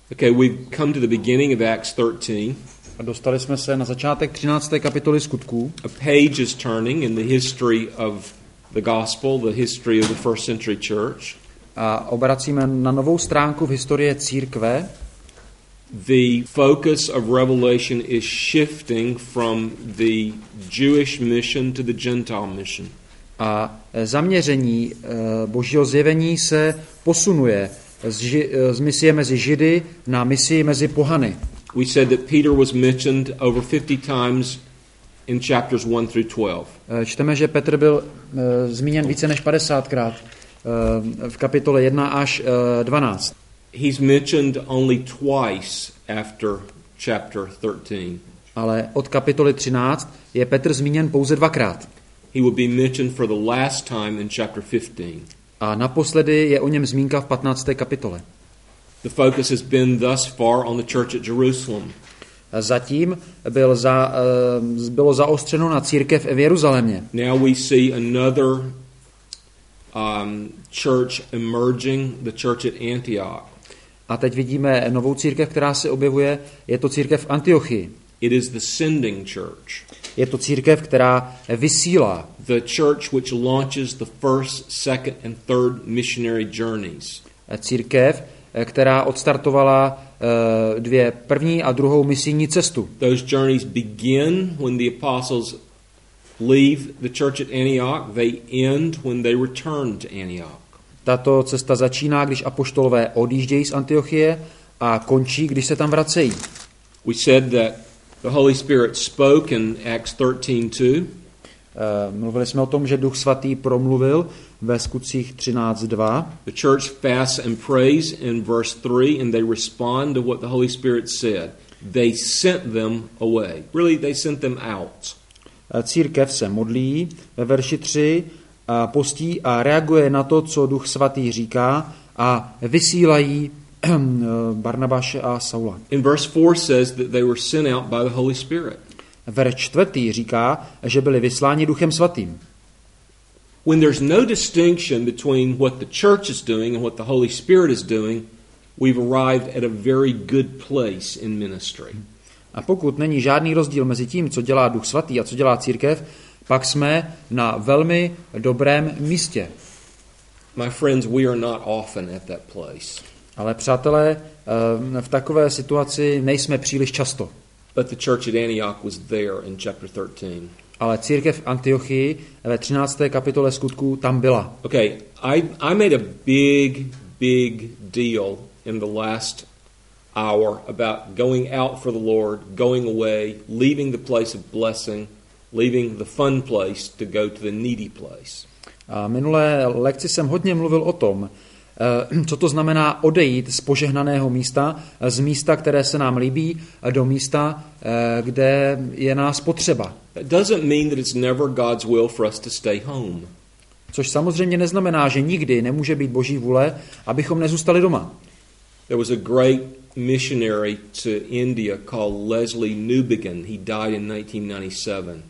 Okay, we've come to the beginning of Acts 13. A dostali jsme se na začátek 13. kapitoly Skutků. A page is turning in the history of the gospel, the history of the first century church. A obracíme na novou stránku v historii církve. The focus of Revelation is shifting from the Jewish mission to the Gentile mission. A zaměření Božího zjevení se posunuje z misie mezi Židy na misi mezi pohany. We said that Peter was mentioned over 50 times in chapters 1 through 12. Čteme, že Petr byl zmíněn více než 50krát v kapitole 1 až 12. He's mentioned only twice after chapter 13. Ale od kapitoly 13 je Petr zmíněn pouze 2krát. He will be mentioned for the last time in chapter 15. A naposledy je o něm zmínka v 15. kapitole. The focus has been thus far on the church at Jerusalem. Zatím bylo zaostřeno na církev v Jeruzalémě. Now we see another church emerging, the church at Antioch. A teď vidíme novou církev, která se objevuje, je to církev v Antiochii. It is the sending church. Je to církev, která vysílá. The church which launches the first, second and third missionary journeys. Církev, která odstartovala dvě první a druhou misijní cestu. Those journeys begin when the apostles leave the church at Antioch. They end when they return to Antioch. Tato cesta začíná, když apoštolové odjíždějí z Antiochie a končí, když se tam vracejí. We said that the Holy Spirit spoke in Acts 13:2. Mluvili jsme o tom, že Duch Svatý promluvil ve Skutcích 13:2. The church fasts and prays in verse 3 and they respond to what the Holy Spirit said. They sent them away. Really, they sent them out. Církev se modlí ve verši 3, a postí a reaguje na to, co Duch Svatý říká a vysílají Barnabáše a Saula. In verse 4 says that they were sent out by the Holy Spirit. Verš 4 říká, že byli vysláni Duchem Svatým. When there's no distinction between what the church is doing and what the Holy Spirit is doing, we've arrived at a very good place in ministry. A pokud není žádný rozdíl mezi tím, co dělá Duch Svatý a co dělá církev, pak jsme na velmi dobrém místě. My friends, we are not often at that place. Ale přátelé, v takové situaci nejsme příliš často. But the church at Antioch was there in chapter 13. Ale církev v Antiochii ve 13. kapitole Skutků tam byla. Okay, I made a big deal in the last hour about going out for the Lord, going away, leaving the place of blessing, leaving the fun place to go to the needy place. A minulé lekci jsem hodně mluvil o tom, co to znamená odejít z požehnaného místa, z místa, které se nám líbí, do místa, kde je nás potřeba. That doesn't mean that it's never God's will for us to stay home. Což samozřejmě neznamená, že nikdy nemůže být Boží vůle, abychom nezůstali doma. There was a great missionary to India called Leslie Newbigin. He died in 1997.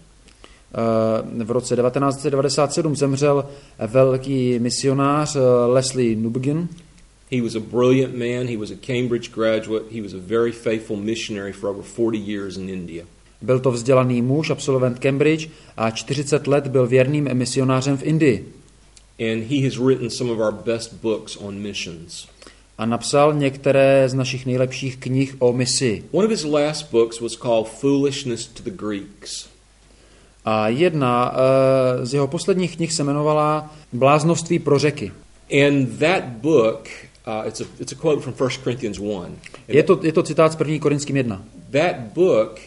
V roce 1997 zemřel velký misionář Leslie Newbigin. He was a brilliant man. He was a Cambridge graduate. He was a very faithful missionary for over 40 years in India. Byl to vzdělaný muž, absolvent Cambridge a 40 let byl věrným misionářem v Indii. And he has written some of our best books on missions. A napsal některé z našich nejlepších knih o misi. One of his last books was called Foolishness to the Greeks. A jedna z jeho posledních knih se jmenovala Bláznoství pro Řeky. And that book, it's a quote from 1 Corinthians 1. Je to citát z 1. Korinským 1. That book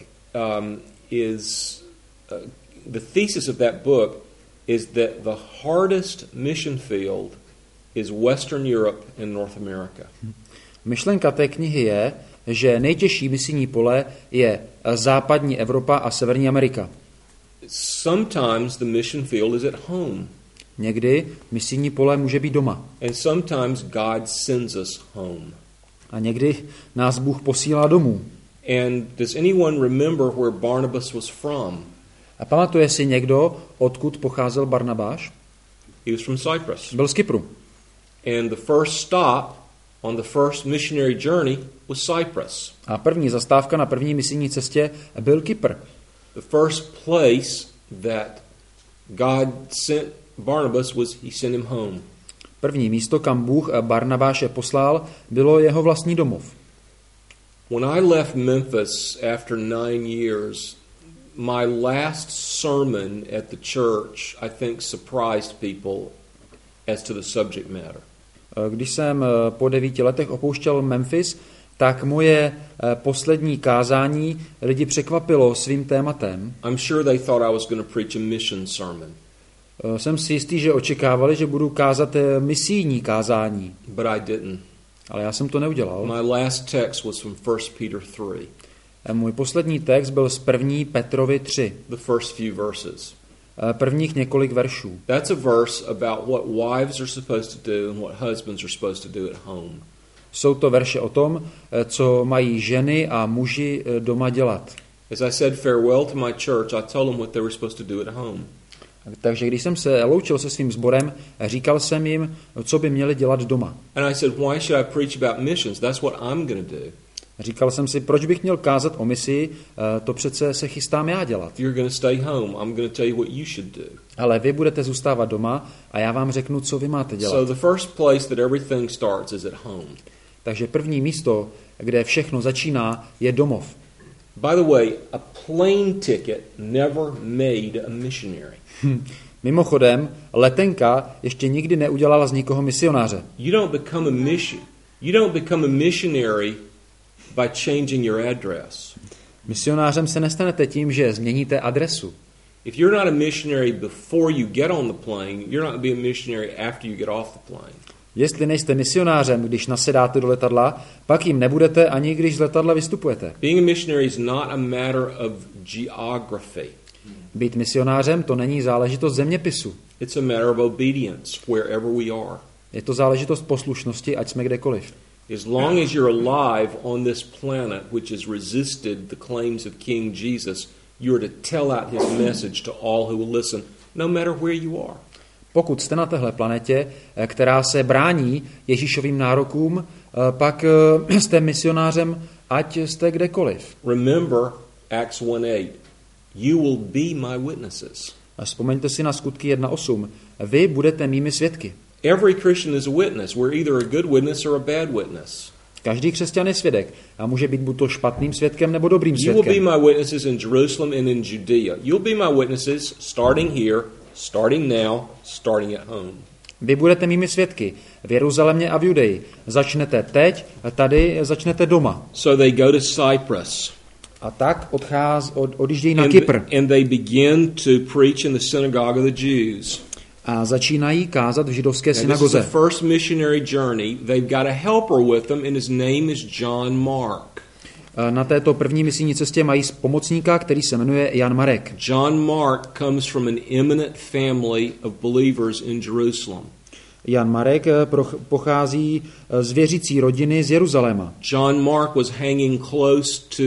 is the thesis of that book is that the hardest mission field is Western Europe and North America. Myšlenka té knihy je, že nejtěžší misijní pole je západní Evropa a severní Amerika. Sometimes the mission field is at home. Někdy misijní pole může být doma. And sometimes God sends us home. A někdy nás Bůh posílá domů. And does anyone remember where Barnabas was from? A pamatuje si někdo, odkud pocházel Barnabáš? He was from Cyprus. Byl z Kypru. And the first stop on the first missionary journey was Cyprus. A první zastávka na první misijní cestě byl Kypr. The first place that God sent Barnabas was he sent him home. První místo, kam Bůh Barnabáše poslal, bylo jeho vlastní domov. When I left Memphis after 9 years, my last sermon at the church, I think, surprised people as to the subject matter. Když jsem po 9 letech opouštěl Memphis, tak moje poslední kázání lidi překvapilo svým tématem. I'm sure they thought I was going to preach a mission sermon. Jsem si jistý, že očekávali, že budu kázat misijní kázání. But I didn't. Ale já jsem to neudělal. My last text was from 1 Peter 3. Můj poslední text byl z 1. Petrovi 3. The first few verses. Prvních několik veršů. That's a verse about what wives are supposed to do and what husbands are supposed to do at home. Jsou to verše o tom, co mají ženy a muži doma dělat. As I said farewell to my church, I told them what they were supposed to do at home. Takže když jsem se loučil se svým sborem, říkal jsem jim, co by měli dělat doma. And I said, why should I preach about missions? That's what I'm going to do. Říkal jsem si, proč bych měl kázat o misii, to přece se chystám já dělat. You're going to stay home. I'm going to tell you what you should do. Ale vy budete zůstávat doma a já vám řeknu, co vy máte dělat. So the first place that everything starts is at home. Takže první místo, kde všechno začíná, je domov. By the way, a plane ticket never made a missionary. Mimochodem, letenka ještě nikdy neudělala z nikoho misionáře. You don't become a missionary by changing your address. Misionářem se nestanete tím, že změníte adresu. If you're not a missionary before you get on the plane, you're not going to be a missionary after you get off the plane. Jestli nejste misionářem, když nasedáte do letadla, pak jim nebudete ani když z letadla vystupujete. Being a missionary is not a matter of geography. Být misionářem to není záležitost zeměpisu. It's a matter of obedience wherever we are. Je to záležitost poslušnosti, ať jsme kdekoliv. As long as you're alive on this planet which has resisted the claims of King Jesus, you are to tell out his message to all who will listen, no matter where you are. Pokud jste na téhle planetě, která se brání Ježíšovým nárokům, pak jste misionářem, ať jste kdekoliv. Remember Acts 1:8. You will be my witnesses. A vzpomeňte si na Skutky 1:8. Vy budete mými svědky. Every Christian is a witness. We're either a good witness or a bad witness. Každý křesťan je svědek a může být buď to špatným svědkem nebo dobrým You will svědkem. be my witnesses in Jerusalem and in Judea. You'll be my witnesses starting here, starting now, starting at home. Vy budete mými svědky v Jeruzalémě a v Judeji. Začnete teď, tady začnete doma. So they go to Cyprus. A tak odjíždějí na Kypr. And they begin to preach in the synagogue of the Jews. A začínají kázat v židovské Now, this is synagoze. the first missionary journey. They've got a helper with them, and his name is John Mark. Na této první misijní cestě mají pomocníka, který se jmenuje Jan Marek. John Mark comes from an eminent family of believers in Jerusalem. Jan Marek pochází z věřící rodiny z Jeruzaléma. John Mark was hanging close to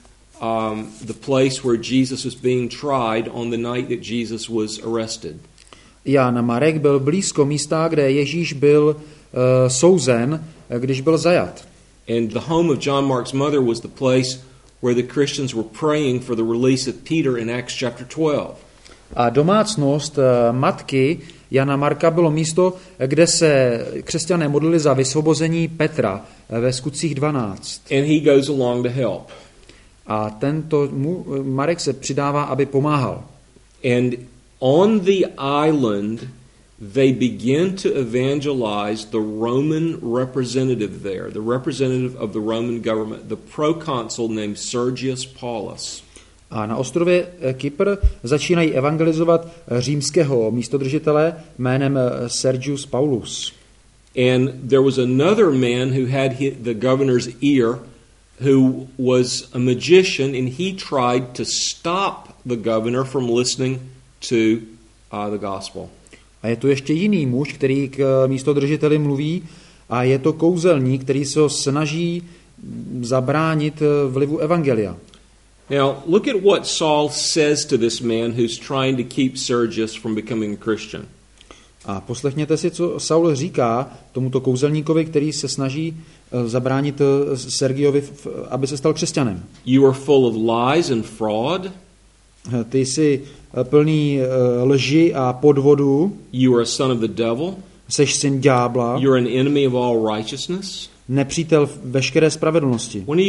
the place where Jesus was being tried on the night that Jesus was arrested. Jan Marek byl blízko místa, kde Ježíš byl souzen, když byl zajat. And the home of John Mark's mother was the place where the Christians were praying for the release of Peter in Acts chapter 12. A domácnost matky Jana Marka bylo místo, kde se křesťané modlili za vysvobození Petra ve Skutcích 12. And he goes along to help. A tento Marek se přidává, aby pomáhal. And on the island, they begin to evangelize the Roman representative there, the representative of the Roman government, the proconsul named Sergius Paulus. A na ostrově Kypr začínají evangelizovat římského místodržitele jménem Sergius Paulus. And there was another man who had the governor's ear, who was a magician, and he tried to stop the governor from listening to the gospel. A je tu ještě jiný muž, který k místodržiteli mluví, a je to kouzelník, který se ho snaží zabránit vlivu evangelia. Now, look at what Saul says to this man who's trying to keep Sergius from becoming a Christian. A poslechněte si, co Saul říká tomuto kouzelníkovi, který se snaží zabránit Sergiovi, aby se stal křesťanem. You are full of lies and fraud. Ty jsi plný lži a podvodu. You are a son of the devil. Seš syn ďábla. You're an enemy of all righteousness. Nepřítel veškeré spravedlnosti. When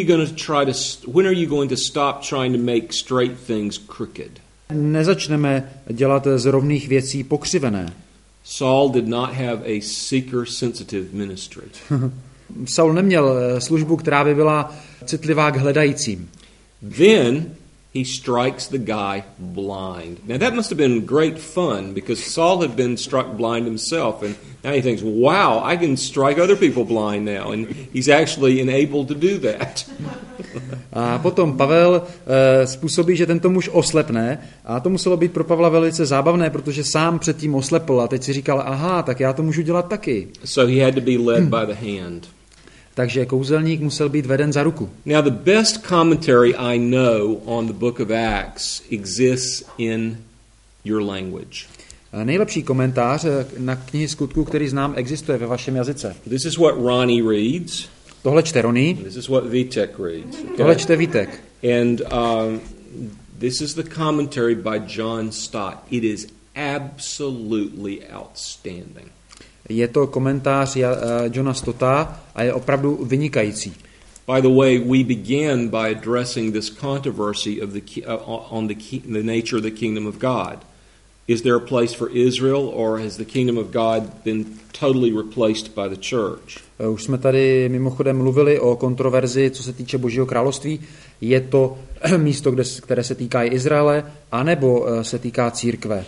are you going to stop trying to make straight things crooked? Nezačneme dělat z rovných věcí pokřivené. Saul did not have a seeker-sensitive ministry. Saul neměl službu, která by byla citlivá k hledajícím. Then he strikes the guy blind. Now that must have been great fun because Saul had been struck blind himself, and now he thinks, wow, I can strike other people blind now, and he's actually enabled to do that. A potom Pavel způsobí, že tento muž oslepne, a to muselo být pro Pavla velice zábavné, protože sám předtím oslepl a teď si říkal, aha, tak já to můžu dělat taky. So he had to be led by the hand. Takže kouzelník musel být veden za ruku. Now the best commentary I know on the book of Acts exists in your language. Nejlepší komentář na knihy Skutků, který znám, existuje ve vašem jazyce. This is what Ronnie reads. Tohle čte Ronnie. This is what Vitek reads. Okay? Tohle čte Vítek. And this is the commentary by John Stott. It is absolutely outstanding. Je to komentář Johna Stotta a je opravdu vynikající. By the way, we began by addressing this controversy of the nature of the kingdom of God. Is there a place for Israel, or has the kingdom of God been totally replaced by the church? Už jsme tady mimochodem mluvili o kontroverzi, co se týče Božího království. Je to místo, které se týká Izraele, anebo se týká církve?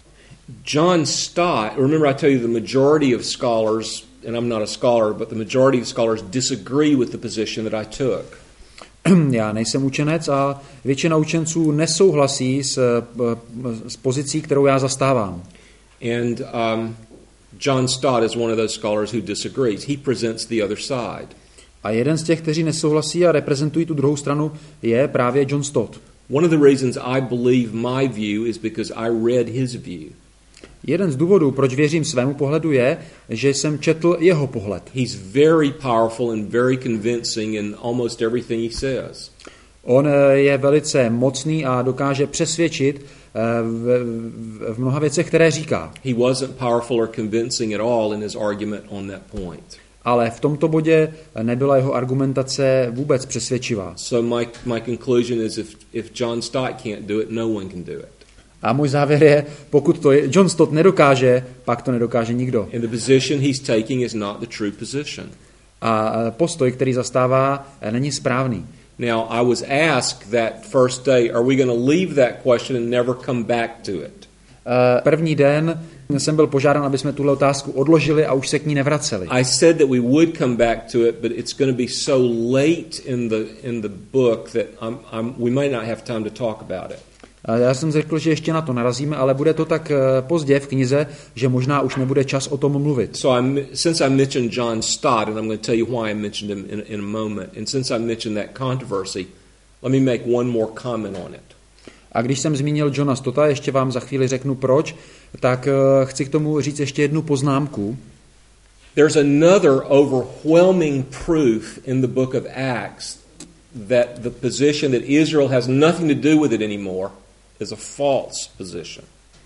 John Stott, remember I tell you the majority of scholars, and I'm not a scholar, but the majority of scholars disagree with the position that I took. Já nejsem učenec a většina učenců nesouhlasí s pozicí, kterou já zastávám. And John Stott is one of those scholars who disagrees. He presents the other side. A jeden z těch, kteří nesouhlasí a reprezentují tu druhou stranu, je právě John Stott. One of the reasons I believe my view is because I read his view. Jeden z důvodů, proč věřím svému pohledu, je, že jsem četl jeho pohled. He's very powerful and very convincing in almost everything he says. On je velice mocný a dokáže přesvědčit v mnoha věcech, které říká. He wasn't powerful or convincing at all in his argument on that point. Ale v tomto bodě nebyla jeho argumentace vůbec přesvědčivá. So my conclusion is if John Stott can't do it, no one can do it. A můj závěr je, pokud to John Stott nedokáže, pak to nedokáže nikdo. And the position he's taking is not the true position. A postoj, který zastává, není správný. Now, I was asked that first day, are we going to leave that question and never come back to it? První den jsem byl požádán, aby jsme tuhle otázku odložili a už se k ní nevraceli. I said that we would come back to it, but it's going to be so late in the book that we might not have time to talk about it. Já jsem řekl, že ještě na to narazíme, ale bude to tak pozdě v knize, že možná už nebude čas o tom mluvit. So since I mentioned John Stott, and I'm going to tell you why I mentioned him in a moment, and since I mentioned that controversy, let me make one more comment on it. A když jsem zmínil Johna Stotta, ještě vám za chvíli řeknu proč, tak chci k tomu říct ještě jednu poznámku. There's another overwhelming proof in the book of Acts that the position that Israel has nothing to do with it anymore is a false position.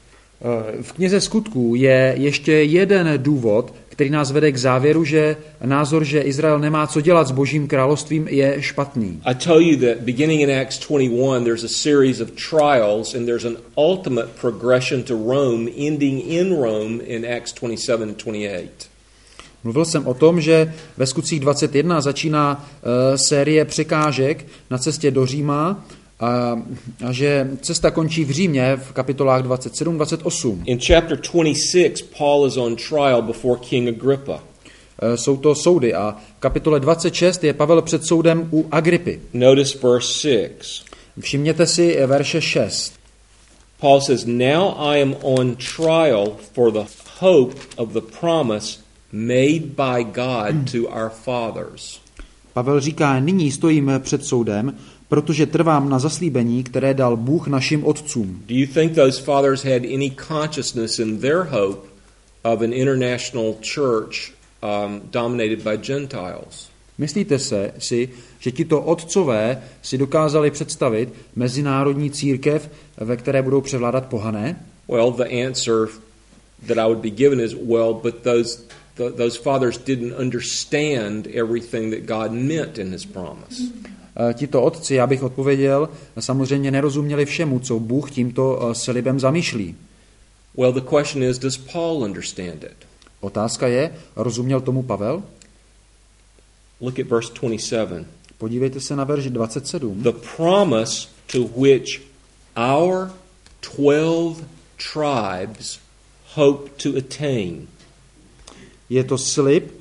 V knize Skutků je ještě jeden důvod, který nás vede k závěru, že názor, že Izrael nemá co dělat s Božím královstvím, je špatný. I tell you that beginning in Acts 21 there's a series of trials and there's an ultimate progression to Rome ending in Rome in Acts 27 and 28. Mluvil jsem o tom, že ve Skutcích 21 začíná série překážek na cestě do Říma a že cesta končí v Římě v kapitolách 27-28. In chapter 26, Paul is on trial before King Agrippa. Jsou to soudy a v kapitole 26 je Pavel před soudem u Agripy. Notice verse 6. Všimněte si verše 6. Paul says, "Now I am on trial for the hope of the promise made by God to our fathers." Pavel říká, nyní stojím před soudem, protože trvám na zaslíbení, které dal Bůh našim otcům. Do you think those fathers had any consciousness in their hope of an international church dominated by Gentiles? Myslíte si, že tito otcové si dokázali představit mezinárodní církev, ve které budou převládat pohané? Well, the answer that I would be given is, well, but those fathers didn't understand everything that God meant in his promise. Tito otci, já bych odpověděl, samozřejmě nerozuměli všemu, co Bůh tímto slibem zamýšlí. Well, the question is, does Paul understand it? Otázka je, rozuměl tomu Pavel? Look at verse 27. Podívejte se na verš 27. The promise to which our 12 tribes hope to attain. Je to slib,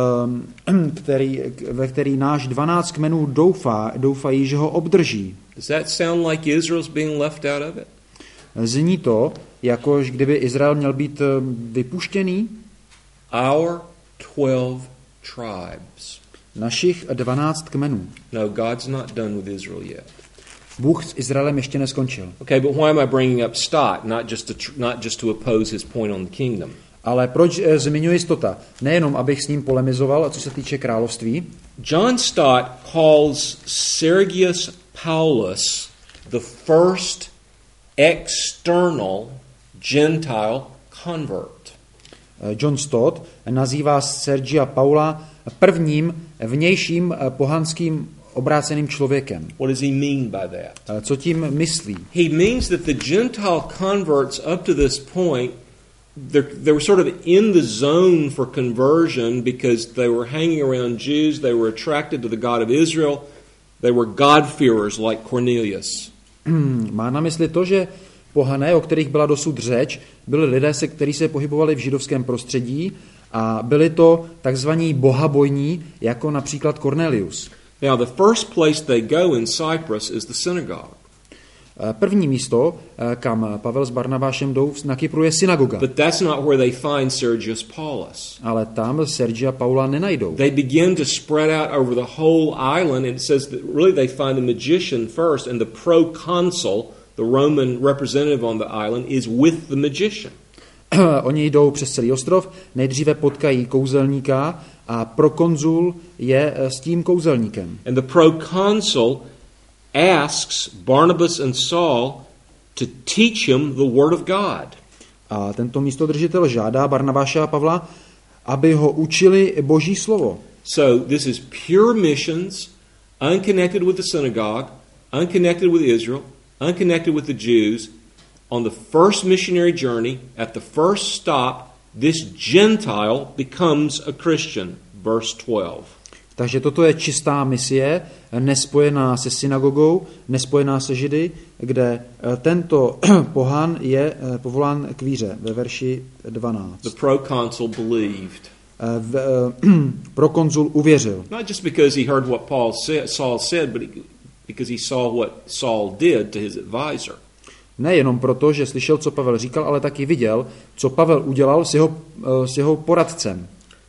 ve který náš 12 kmenů doufají, že ho obdrží. Does that sound like Israel's being left out of it? Zní to, jakož kdyby Izrael měl být vypuštěný? Our 12 tribes. Našich 12 kmenů. No, God's not done with Israel yet. Bůh s Izraelem ještě neskončil. Okay, but why am I bringing up Stott? Not just to oppose his point on the kingdom. Ale proč zmiňuji Stotta? Nejenom, abych s ním polemizoval, co se týče království. John Stott calls Sergius Paulus the first external Gentile convert. John Stott nazývá Sergia Paula prvním vnějším pohanským obráceným člověkem. What does he mean by that? Co tím myslí? He means that the Gentile converts up to this point, they were sort of in the zone for conversion because they were hanging around Jews, they were attracted to the God of Israel, they were God-fearers like Cornelius. Má na mysli to, že pohané, o kterých byla dosud řeč, byli lidé, kteří se pohybovali v židovském prostředí a byli to takzvaní bohabojní, jako například Cornelius. Now, the first place they go in Cyprus is the synagogue. První místo, kam Pavel s Barnabášem jdou na Kypru, je synagoga. But that's not where they find Sergius Paulus. Ale tam Sergia Paula nenajdou. They begin to spread out over the whole island, and it says that really they find the magician first, and the proconsul, the Roman representative on the island, is with the magician. Oni jdou přes celý ostrov, nejdříve potkají kouzelníka a prokonzul je s tím kouzelníkem. And the proconsul asks Barnabas and Saul to teach him the word of God. A tento místodržitel žádá Barnabáše a Pavla, aby ho učili Boží slovo. So this is pure missions, unconnected with the synagogue, unconnected with Israel, unconnected with the Jews. On the first missionary journey, at the first stop, this Gentile becomes a Christian. Verse 12. Takže toto je čistá misie, nespojená se synagogou, nespojená se Židy, kde tento pohan je povolán k víře ve verši 12. The proconsul believed. Prokonzul uvěřil. Not just because he heard what Saul said, but because he saw what Saul did to his advisor. Nejenom proto, že slyšel, co Pavel říkal, ale taky viděl, co Pavel udělal s jeho poradcem.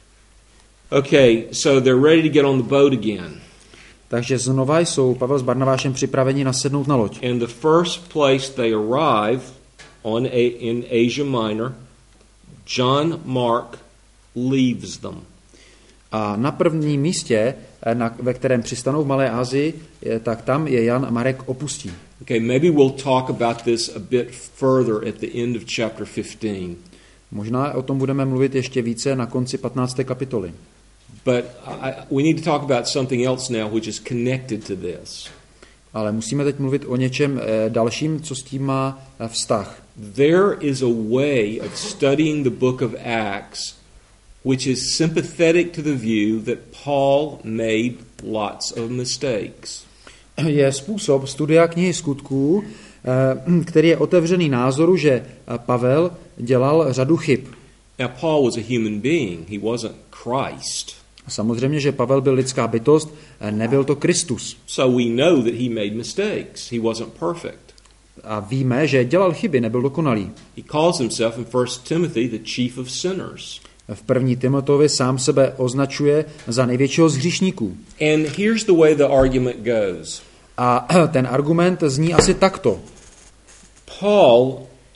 Okay, so they're ready to get on the boat again. Takže znova jsou Pavel s Barnabášem připraveni nasednout na loď. And the first place they arrive in Asia Minor, John Mark leaves them. A na prvním místě, ve kterém přistanou v Malé Asii, tak tam je Jan a Marek opustí. Okay, maybe we'll talk about this a bit further at the end of chapter 15. Možná o tom budeme mluvit ještě více na konci 15. kapitoly. But we need to talk about something else now which is connected to this. Ale musíme teď mluvit o něčem dalším, co s tím má vztah. There is a way of studying the book of Acts which is sympathetic to the view that Paul made lots of mistakes. Je způsob studia knihy Skutků, který je otevřený názoru, že Pavel dělal řadu chyb. Now Paul was a human being, he wasn't Christ. Samozřejmě, že Pavel byl lidská bytost, nebyl to Kristus. So we know that he made mistakes. He wasn't perfect. A víme, že dělal chyby, nebyl dokonalý. He calls himself in 1 Timothy the chief of sinners. V 1. Timoteovi sám sebe označuje za největšího z hříšníků. And here's the way the argument goes. A ten argument zní asi takto. Paul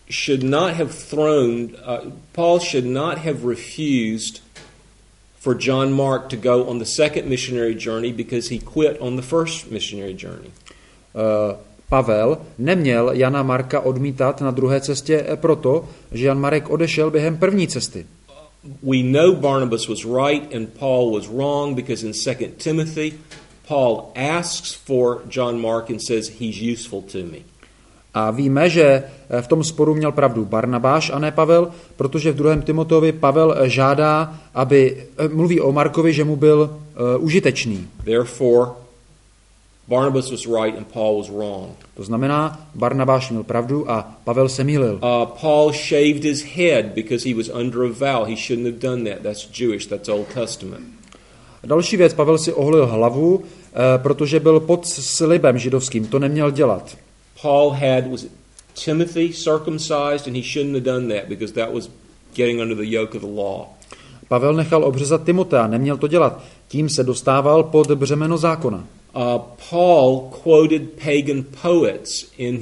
Paul should not have refused for John Mark to go on the second missionary journey because he quit on the first missionary journey. Pavel neměl Jana Marka odmítat na druhé cestě proto, že Jan Marek odešel během první cesty. We know Barnabas was right and Paul was wrong because in 2 Timothy, Paul asks for John Mark and says he's useful to me. A víme, že v tom sporu měl pravdu Barnabáš a ne Pavel, protože v 2. Timoteovi Pavel žádá, mluví o Markovi, že mu byl užitečný. Therefore, Barnabas was right and Paul was wrong. To znamená, Barnabáš měl pravdu a Pavel se mýlil. Paul shaved his head because he was under a vow. He shouldn't have done that. That's Jewish. That's Old Testament. Další věc, Pavel si oholil hlavu, protože byl pod slibem židovským. To neměl dělat. Paul was Timothy circumcised and he shouldn't have done that because that was getting under the yoke of the law. Pavel nechal obřezat Timotea, neměl to dělat. Tím se dostával pod břemeno zákona. Paul quoted pagan poets in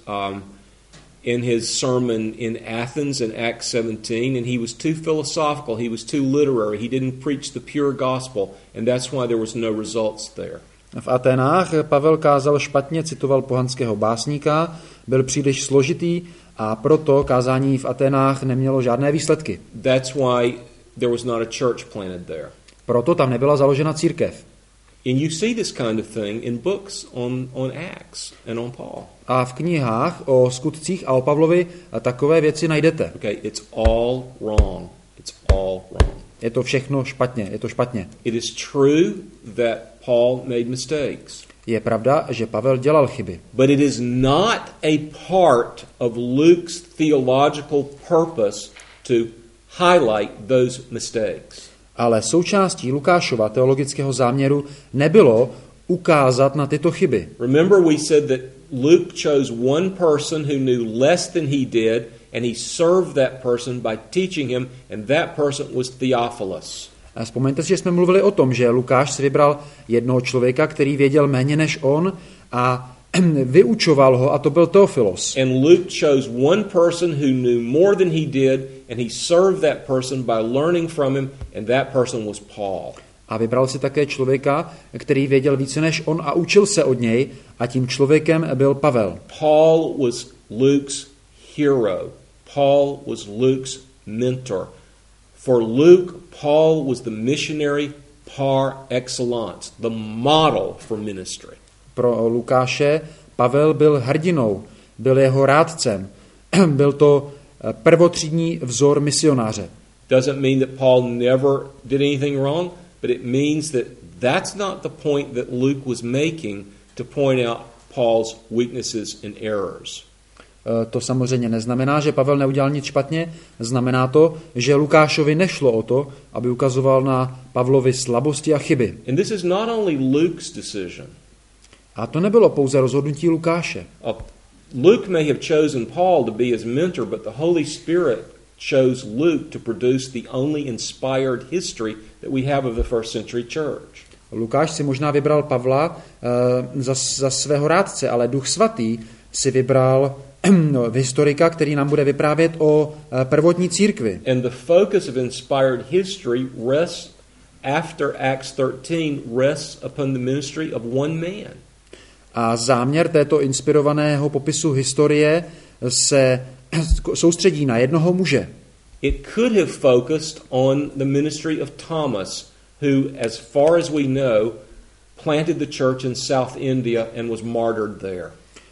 his sermon in Athens in Acts 17, and he was too philosophical, he was too literary, he didn't preach the pure gospel, and that's why there was no results there. V Aténách Pavel kázal špatně, citoval pohanského básníka, byl příliš složitý a proto kázání v Aténách nemělo žádné výsledky. That's why there was not a church planted there. Proto tam nebyla založena církev. And you see this kind of thing in books on Acts and on Paul. A v knihách o skutcích a o Pavlovi takové věci najdete. Okay, it's all wrong. It's all wrong. Je to všechno špatně, je to špatně. It is true that Paul made mistakes. Je pravda, že Pavel dělal chyby. But it is not a part of Luke's theological purpose to highlight those mistakes. Ale součástí Lukášova teologického záměru nebylo ukázat na tyto chyby. Remember we said that Luke chose one person who knew less than he did and he served that person by teaching him and that person was Theophilus. A vzpomeňte si, že jsme mluvili o tom, že Lukáš si vybral jednoho člověka, který věděl méně než on a vyučoval ho, a to byl Teofilos. And Luke chose one person who knew more than he did and he served that person by learning from him and that person was Paul. A vybral si také člověka, který věděl více než on a učil se od něj, a tím člověkem byl Pavel. Paul was Luke's hero. Paul was Luke's mentor. For Luke, Paul was the missionary par excellence, the model for ministry. Pro Lukáše Pavel byl hrdinou, byl jeho rádcem, byl to prvotřídní vzor misionáře. Doesn't mean that Paul never did anything wrong, but it means that that's not the point that Luke was making to point out Paul's weaknesses and errors. To samozřejmě neznamená, že Pavel neudělal nic špatně, znamená to, že Lukášovi nešlo o to, aby ukazoval na Pavlovi slabosti a chyby. And this is not only Luke's decision. A to nebylo pouze rozhodnutí Lukáše. Luke may have chosen Paul to be his mentor, but the Holy Spirit chose Luke to produce the only inspired history that we have of the first century church. Lukáš si možná vybral Pavla za svého rádce, ale Duch Svatý si vybral historika, který nám bude vyprávět o prvotní církvi. And the focus of inspired history rests after Acts 13 rests upon the ministry of one man. A záměr této inspirovaného popisu historie se soustředí na jednoho muže. It could have focused on the ministry of Thomas, who, as far as we know, planted the church in South India and was martyred there.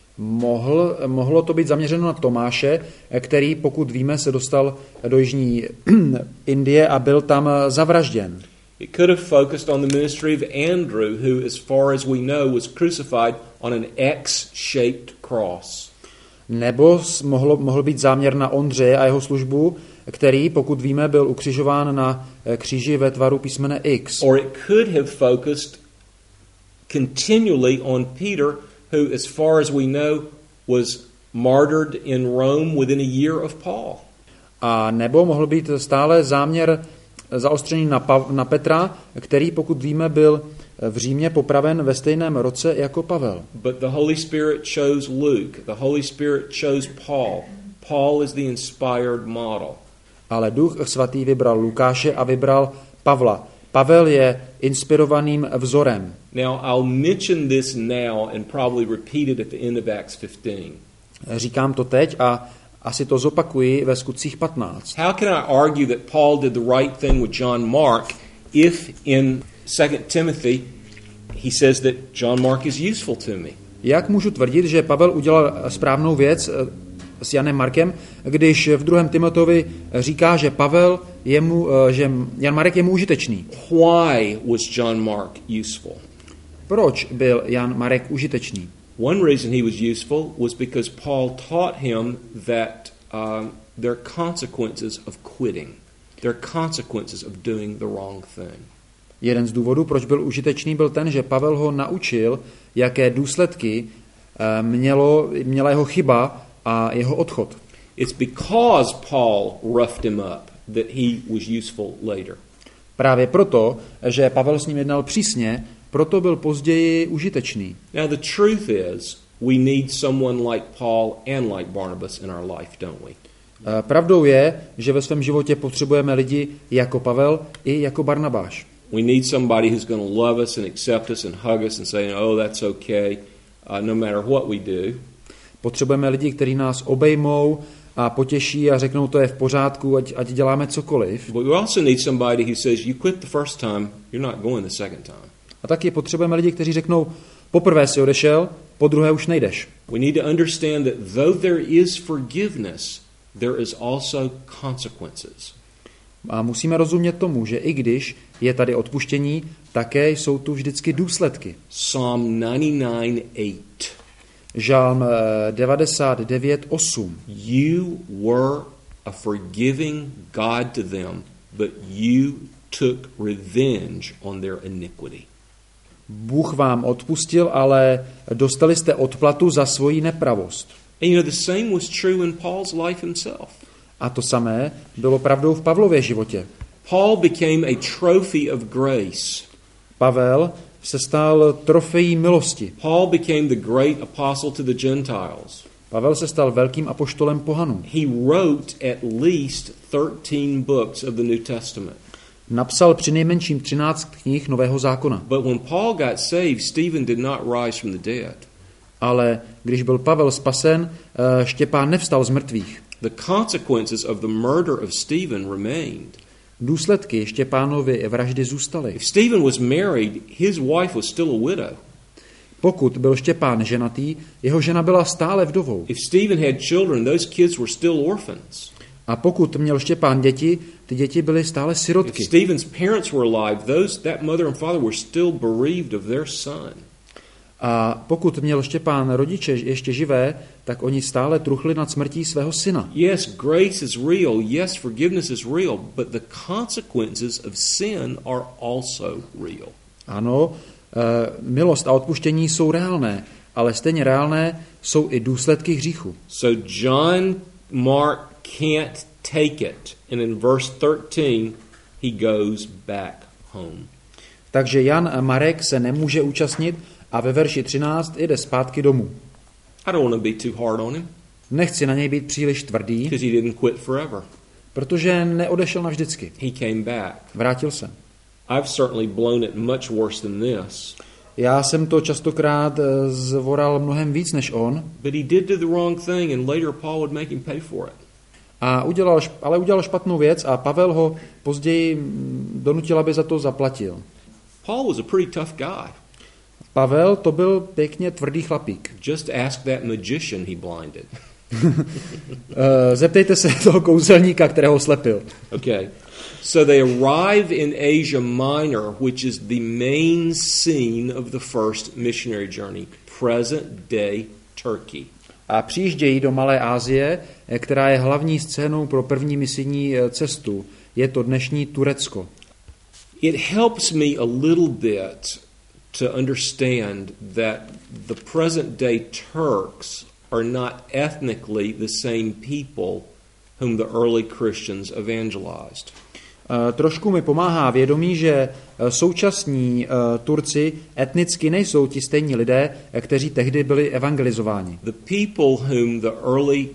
Mohlo to být zaměřeno na Tomáše, který, pokud víme, se dostal do jižní Indie a byl tam zavražděn. It could have focused on the ministry of Andrew, who, as far as we know, was crucified on an X-shaped cross. Nebo mohl být záměr na Ondřeje a jeho službu, který, pokud víme, byl ukřižován na kříži ve tvaru písmene X. Or it could have focused continually on Peter, who, as far as we know, was martyred in Rome within a year of Paul. A nebo mohl být stále záměr zaostřený na Petra, který, pokud víme, byl v Římě popraven ve stejném roce jako Pavel. But the Holy Spirit chose Luke. The Holy Spirit chose Paul. Paul is the inspired model. Ale Duch Svatý vybral Lukáše a vybral Pavla. Pavel je inspirovaným vzorem. Now, I'll mention this now and probably repeat it at the end of Acts 15. Říkám to teď a asi to zopakuji ve Skutcích 15. How can I argue that Paul did the right thing with John Mark if in 2 Timothy he says that John Mark is useful to me? Jak můžu tvrdit, že Pavel udělal správnou věc s Janem Markem, když v 2. Timoteovi říká, že že Jan Marek je mu užitečný? Why was John Mark useful? Proč byl Jan Marek užitečný? One reason he was useful was because Paul taught him that there are consequences of quitting. There are consequences of doing the wrong thing. Jeden z důvodů, proč byl užitečný, byl ten, že Pavel ho naučil, jaké důsledky měla jeho chyba a jeho odchod. It's because Paul roughed him up that he was useful later. Právě proto, že Pavel s ním jednal přísně, proto byl později užitečný. Now the truth is, we need someone like Paul and like Barnabas in our life, don't we? Pravdou je, že ve svém životě potřebujeme lidi jako Pavel i jako Barnabáš. We need somebody who's going to love us and accept us and hug us and say, "Oh, that's okay, no matter what we do." Potřebujeme lidi, kteří nás obejmou a potěší a řeknou, to je v pořádku, ať děláme cokoliv. But we also need somebody who says, "You quit the first time, you're not going the second time." A taky potřebujeme lidi, kteří řeknou, poprvé si odešel, po druhé už nejdeš. We need to understand that though there is forgiveness, there is also consequences. A musíme rozumět tomu, že i když je tady odpuštění, také jsou tu vždycky důsledky. Psalm 99:8. Žalm 99:8. You were a forgiving God to them, but you took revenge on their iniquity. Bůh vám odpustil, ale dostali jste odplatu za svoji nepravost. And you know, the same was true in Paul's life himself. A to samé bylo pravdou v Pavlově životě. Paul became a trophy of grace. Pavel se stal trofejí milosti. Paul became the great apostle to the Gentiles. Pavel se stal velkým apoštolem pohanů. He wrote at least 13 books of the New Testament. Napsal přinejmenším 13 knih Nového zákona. But when Paul got saved, Stephen did not rise from the dead. Ale když byl Pavel spasen, Štěpán nevstal z mrtvých. The consequences of the murder of Stephen remained. Důsledky Štěpánovy vraždy zůstaly. If Stephen was married, his wife was still a widow. Pokud byl Štěpán ženatý, jeho žena byla stále vdovou. If Stephen had children, those kids were still orphans. A pokud měl Štěpán děti, ty děti byly stále If sirotky. Stephen's parents were alive, that mother and father were still bereaved of their son. A pokud měl Štěpán rodiče ještě živé, tak oni stále truchli nad smrtí svého syna. Yes, grace is real. Yes, forgiveness is real. But the consequences of sin are also real. Ano, milost a odpuštění jsou reálné, ale stejně reálné jsou i důsledky hříchu. So John Mark can't take it. And in verse 13, he goes back home. Takže Jan Marek se nemůže účastnit a ve verši 13 jde zpátky domů. I don't want to be too hard on him Nechci na něj být příliš tvrdý, because he didn't quit forever. protože neodešel navždycky. He came back. Vrátil se. I've certainly blown it much worse than this. Já jsem to častokrát zvoral mnohem víc než on, But he did do the wrong thing, and later Paul would make him pay for it. ale udělal špatnou věc a Pavel ho později donutil, aby za to zaplatil. Paul was a pretty tough guy. Pavel to byl pěkně tvrdý chlapík. Just ask that magician he blinded. Zeptejte se toho kouzelníka, kterého slepil. Okay. So they arrive in Asia Minor, which is the main scene of the first missionary journey, present day Turkey. A přijíždějí do Malé Asie, která je hlavní scénou pro první misijní cestu. Je to dnešní Turecko. It helps me a little bit to understand that the present day Turks are not ethnically the same people whom the early Christians evangelized. Trošku mi pomáhá vědomí, že současní Turci etnicky nejsou ti stejní lidé, kteří tehdy byli evangelizováni. The people whom the early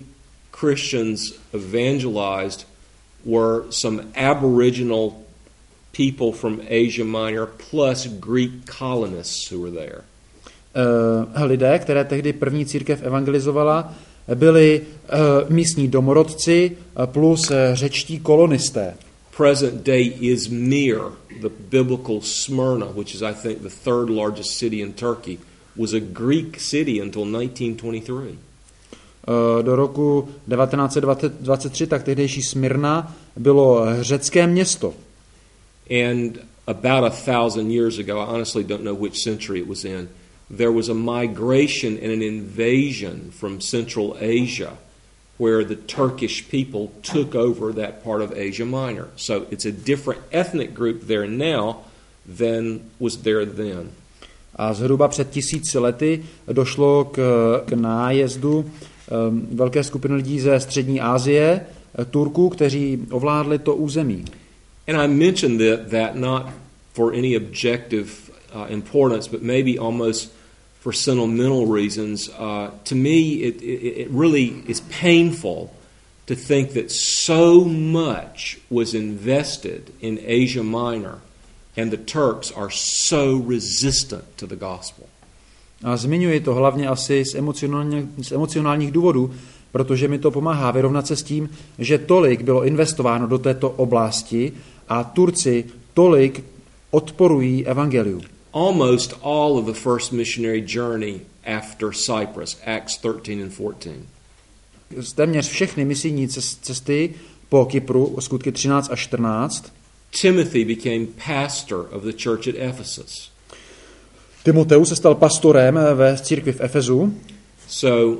Christians evangelized were some aboriginal people from Asia Minor plus Greek colonists who were there. Lidé, které tehdy první církev evangelizovala, byli místní domorodci plus řečtí kolonisté. Present day Izmir, the biblical Smyrna, which is I think the third largest city in Turkey, was a Greek city until 1923. Do roku 1923 tak tehdejší Smyrna bylo řecké město. And about 1,000 years ago, I honestly don't know which century it was in, there was a migration and an invasion from Central Asia where the Turkish people took over that part of Asia Minor. So it's a different ethnic group there now than was there then. A zhruba před 1000 lety došlo k nájezdu velké skupiny lidí ze střední Asie, Turků, kteří ovládli to území. And I mentioned that not for any objective importance, but maybe almost for sentimental reasons. To me, it really is painful to think that so much was invested in Asia Minor and the Turks are so resistant to the gospel. A zmiňuji to hlavně asi z emocionálních důvodů, protože mi to pomáhá vyrovnat se s tím, že tolik bylo investováno do této oblasti a Turci tolik odporují evangeliu. Almost all of the first missionary journey after Cyprus, Acts 13 and 14. Téměř všechny misijní cesty po Kypru, skutky 13 a 14. Timothy became pastor of the church at Ephesus. Timoteus se stal pastorem ve církvi v Efezu. So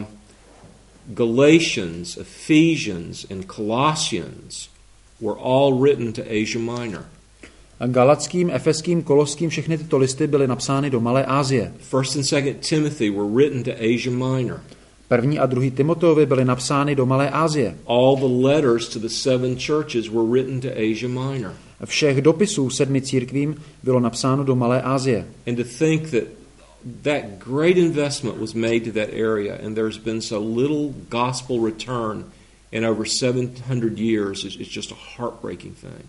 Galatians, Ephesians and Colossians were all written to Asia Minor. Galackým, Efeským, Koloským, všechny tyto listy byly napsány do Malé Asie. 1 and 2 Timothy were written to Asia Minor. První a druhý Timoteovi byly napsány do Malé Asie. All the letters to the 7 churches were written to Asia Minor. Všech dopisů 7 církvím bylo napsáno do Malé Asie. And to think that great investment was made to that area and there's been so little gospel return in over 700 years is just a heartbreaking thing.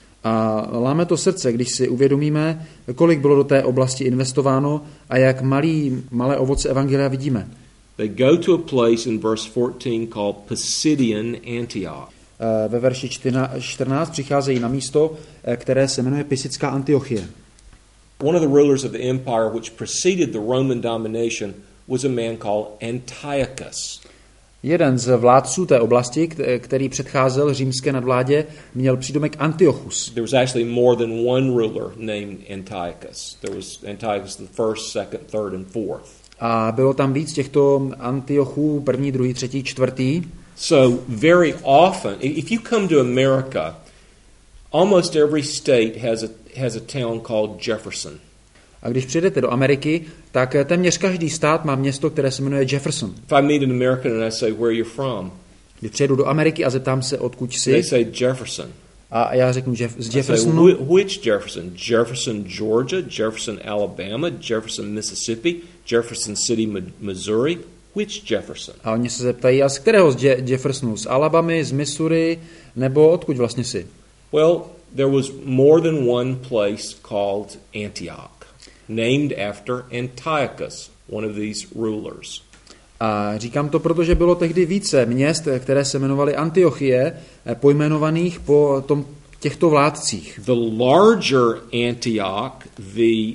A láme to srdce, když si uvědomíme, kolik bylo do té oblasti investováno a jak malé ovoce evangelia vidíme. They go to a place in verse 14 called Pisidian Antioch. Ve verši 14 přicházejí na místo, které se jmenuje Pisická Antiochie. One of the rulers of the empire which preceded the Roman domination was a man called Antiochus. Jeden z vládců té oblasti, který předcházel římské nadvládě, měl přídomek Antiochus. There was actually more than one ruler named Antiochus. There was Antiochus the first, second, third and fourth. A bylo tam víc těchto Antiochů, první, druhý, třetí, čtvrtý. So very often, if you come to America, almost every state has a town called Jefferson. A když přijdete do Ameriky, tak téměř každý stát má město, které se jmenuje Jefferson. If I meet an American and I say, where you're from? Když přijedu do Ameriky a zeptám se, odkud jsi, They say Jefferson. A já řeknu z Jeffersonu. I say, which Jefferson? Jefferson, Georgia, Jefferson, Alabama, Jefferson, Mississippi, Jefferson City, Missouri. Which Jefferson? A oni se zeptají, a z kterého z Jeffersonu? Z Alabamy, z Missouri, nebo odkud vlastně jsi? Well, there was more than one place called Antioch, named after Antiochus, one of these rulers. A říkám to, protože bylo tehdy více měst, které se jmenovaly Antiochie, pojmenovaných po těchto vládcích. The larger Antioch, the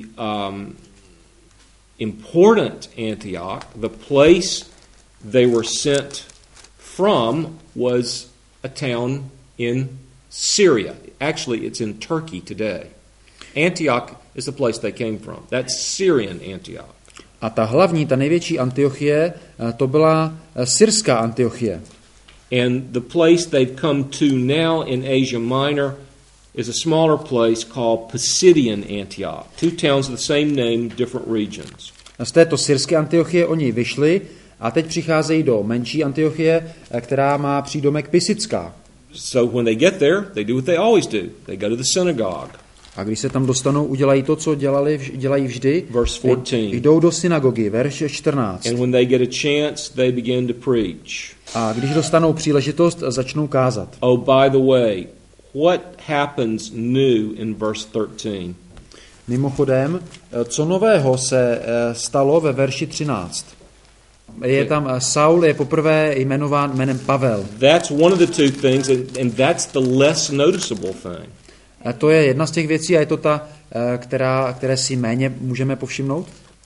important Antioch, the place they were sent from was a town in Syria. Actually, it's in Turkey today. Antioch is the place they came from. That's Syrian Antioch. A ta hlavní, ta největší Antiochie, to byla syrská Antiochie. And the place they've come to now in Asia Minor is a smaller place called Pisidian Antioch. Two towns of the same name, different regions. Z této syrské Antiochie oni vyšli a teď přicházejí do menší Antiochie, která má přídomek Pisická. So when they get there, they do what they always do. They go to the synagogue. A když se tam dostanou, udělají to, co dělají vždy. Verse 14. Jdou do synagogy, verš 14. And when they get a chance, they begin to preach. A když dostanou příležitost, začnou kázat. Oh, by the way, what happens new in verse 13? Mimochodem, co nového se stalo ve verši 13? Je tam Saul je poprvé jmenován jménem Pavel. That's one of the two things, and that's the less noticeable thing. A to je jedna z těch věcí a je to ta, které si méně můžeme povšimnout.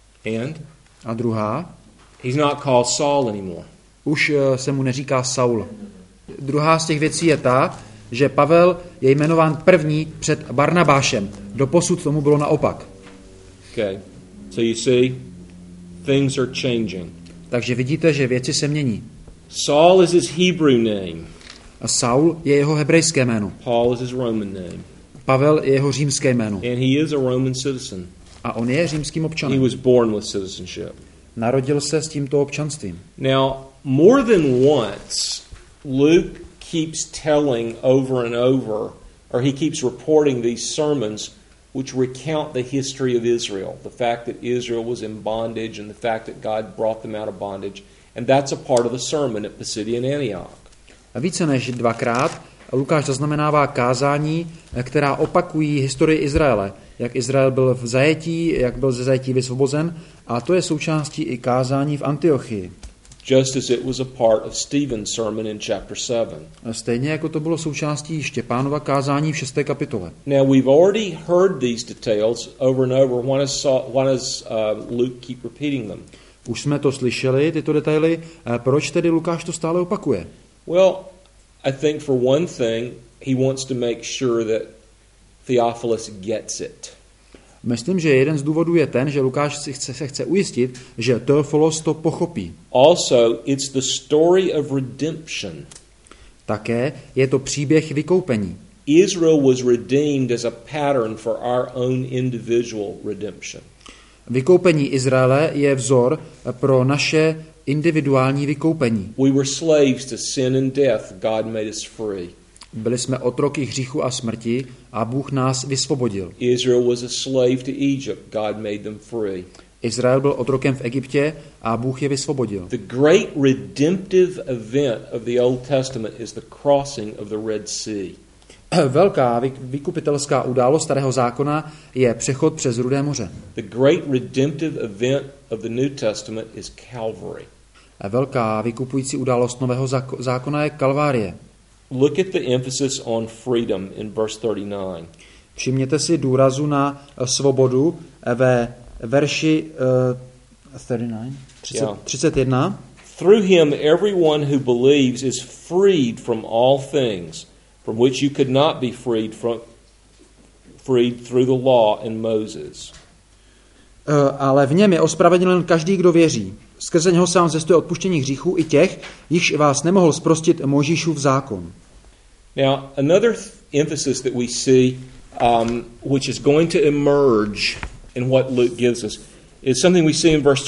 A druhá? He's not called Saul anymore. Už se mu neříká Saul. Druhá z těch věcí je ta, že Pavel je jmenován první před Barnabášem. Doposud tomu bylo naopak. Okay. So you see, things are changing. Takže vidíte, že věci se mění. Saul is his Hebrew name. A Saul je jeho hebrejské jméno. Paul is his Roman name. Pavel je jeho římské jméno. And he is a Roman citizen. A on je římským He občanem. was born with citizenship. Narodil se s tímto občanstvím. Now, more than once, Luke keeps telling over and over, or he keeps reporting these sermons which recount the history of Israel, the fact that Israel was in bondage and the fact that God brought them out of bondage. And that's a part of the sermon at Pisidian Antioch. A více než dvakrát Lukáš zaznamenává kázání, která opakují historii Izraele. Jak Izrael byl v zajetí, jak byl ze zajetí vysvobozen. A to je součástí i kázání v Antiochii. Just as it was a part of Stephen's sermon in chapter 7. Stejně jako to bylo součástí Štěpánova kázání v 6. kapitole. Now we've already heard these details over and over. Why does Luke keep repeating them? Už jsme to slyšeli, tyto detaily. Proč tedy Lukáš to stále opakuje? Well, I think for one thing, he wants to make sure that Theophilus gets it. Myslím, že jeden z důvodů je ten, že Lukáš se chce ujistit, že Teofilos to pochopí. Also, it's the story of redemption. Také je to příběh vykoupení. Israel was redeemed as a pattern for our own individual redemption. Vykoupení Izraele je vzor pro naše individuální vykoupení. We were slaves to sin and death. God made us free. Byli jsme otroky hříchu a smrti a Bůh nás vysvobodil. Israel was a slave to Egypt. God made them free. Izrael byl otrokem v Egyptě a Bůh je vysvobodil. The great redemptive event of the Old Testament is the crossing of the Red Sea. Velká vykupitelská událost Starého zákona je přechod přes Rudé moře. The great redemptive event of the New Testament is Calvary. Velká vykupující událost Nového zákona je Kalvárie. Look at the emphasis on freedom in verse 39. Všimněte si důrazu na svobodu ve verši 31. Through him everyone who believes is freed from all things from which you could not be freed through the law and Moses. Ale v něm je ospravedlněn každý, kdo věří. Skrze něho sám zjistuje odpuštění hříchů i těch, jichž vás nemohl zprostit Mojžíšův zákon. Now, another emphasis that we see, which is going to emerge in what Luke gives us, is something we see in verse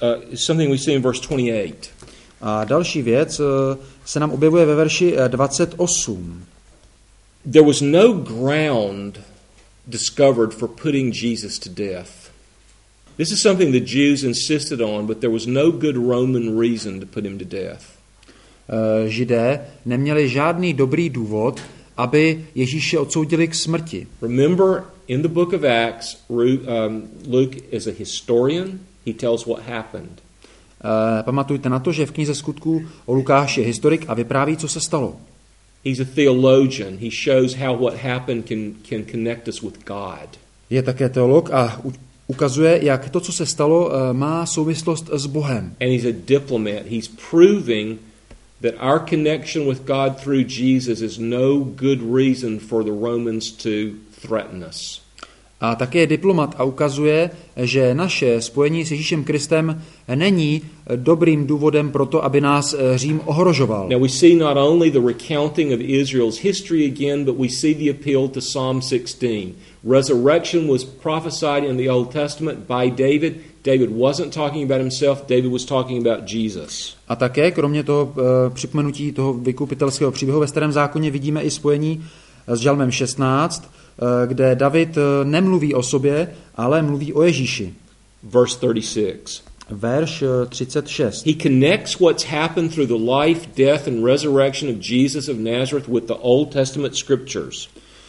28. A další věc se nám objevuje ve verši 28. There was no ground discovered for putting Jesus to death. This is something the Jews insisted on, but there was no good Roman reason to put him to death. Židé neměli žádný dobrý důvod, aby Ježíše odsoudili k smrti. Remember, in the book of Acts, Luke is a historian. He tells what happened. Pamatujte na to, že v knize Skutků o Lukáš je historik a vypráví, co se stalo. He's a theologian. He shows how what happened can connect us with God. Je také teolog a ukazuje, jak to, co se stalo, má souvislost s Bohem. And he's a diplomat. He's proving that our connection with God through Jesus is no good reason for the Romans to threaten us. A také je diplomat a ukazuje, že naše spojení s Ježíšem Kristem není dobrým důvodem pro to, aby nás Řím ohrožoval. Now we see not only the recounting of Israel's history again, but we see the appeal to Psalm 16. Resurrection was prophesied in the Old Testament by David. David wasn't talking about himself, David was talking about Jesus. A také, kromě toho připomenutí toho vykupitelského příběhu ve Starém zákoně, vidíme i spojení s Žalmem 16, kde David nemluví o sobě, ale mluví o Ježíši. Verse 36. Verš 36. He connects what's happened through the life, death, and resurrection of Jesus of Nazareth with the Old Testament scriptures.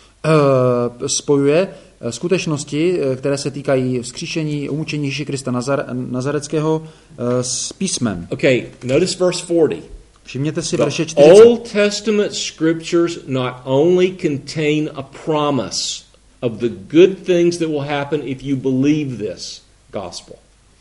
Spojuje skutečnosti, které se týkají vzkříšení, umučení Ježíše Krista Nazareckého s písmem. Okay, notice verse 40. Všimněte si The verše 40. Old Testament scriptures not only contain a promise of the good things that will happen if you believe this gospel.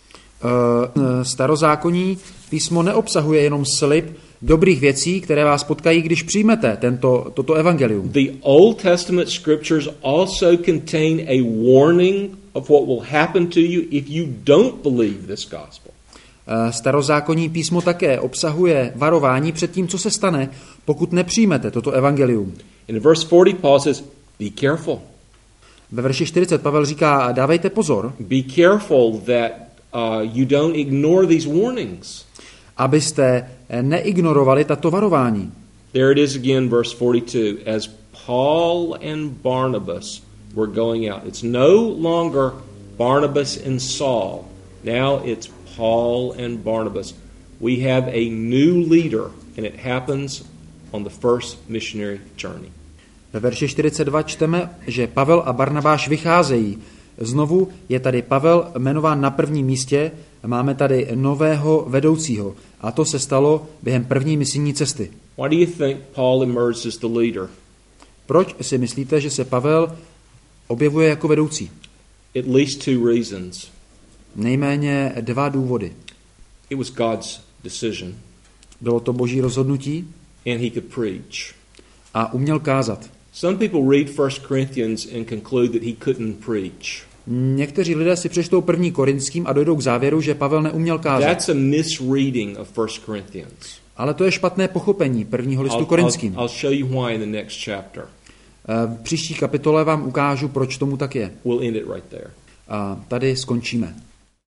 Starozákonní písmo neobsahuje jenom slib dobrých věcí, které vás potkají, když přijmete toto evangelium. The Old Testament scriptures also contain a warning of what will happen to you if you don't believe this gospel. Starozákonní písmo také obsahuje varování před tím, co se stane, pokud nepřijmete toto evangelium. In verse 40 Paul says, be careful. Ve verši 40 Pavel říká, dávejte pozor, Be careful that you don't ignore these warnings. abyste neignorovali tato varování. There it is again, verse 42. As Paul and Barnabas were going out. It's no longer Barnabas and Saul. Now it's Paul and Barnabas. We have a new leader, and it happens on the first missionary journey. Ve verši 42 čteme, že Pavel a Barnabáš vycházejí. Znovu je tady Pavel jmenován na prvním místě, máme tady nového vedoucího. A to se stalo během první misijní cesty. Why do you think Paul emerged as the leader? Proč si myslíte, že se Pavel objevuje jako vedoucí? At least two reasons. Nejméně 2 důvody. It was God's decision, Bylo to boží rozhodnutí and he could preach. a uměl kázat. Some people read 1 Corinthians and conclude that he couldn't preach. Někteří lidé si přečtou 1. Korinským a dojdou k závěru, že Pavel neuměl kázat. That's a misreading of 1 Corinthians. Ale to je špatné pochopení prvního listu Korinským. I'll show you why in the next chapter. V příští kapitole vám ukážu, proč tomu tak je. We'll end it right there. A tady skončíme.